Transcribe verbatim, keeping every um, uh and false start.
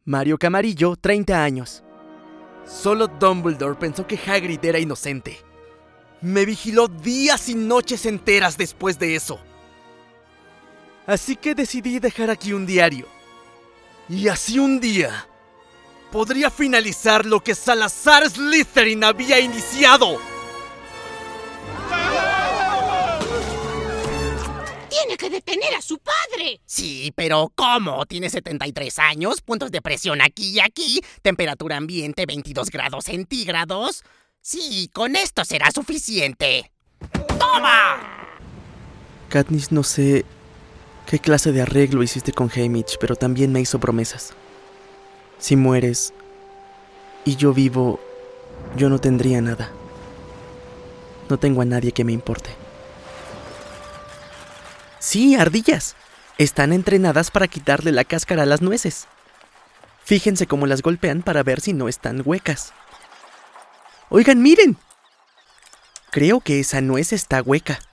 Mario Camarillo, treinta años. Solo Dumbledore pensó que Hagrid era inocente. Me vigiló días y noches enteras después de eso. Así que decidí dejar aquí un diario. Y así un día podría finalizar lo que Salazar Slytherin había iniciado. ¡Tiene que detener a su padre! Sí, pero ¿cómo? Tiene setenta y tres años, puntos de presión aquí y aquí, temperatura ambiente veintidós grados centígrados. Sí, con esto será suficiente. ¡Toma! Katniss, no sé qué clase de arreglo hiciste con Haymitch, pero también me hizo promesas. Si mueres y yo vivo, yo no tendría nada. No tengo a nadie que me importe. Sí, ardillas. Están entrenadas para quitarle la cáscara a las nueces. Fíjense cómo las golpean para ver si no están huecas. Oigan, miren. Creo que esa nuez está hueca.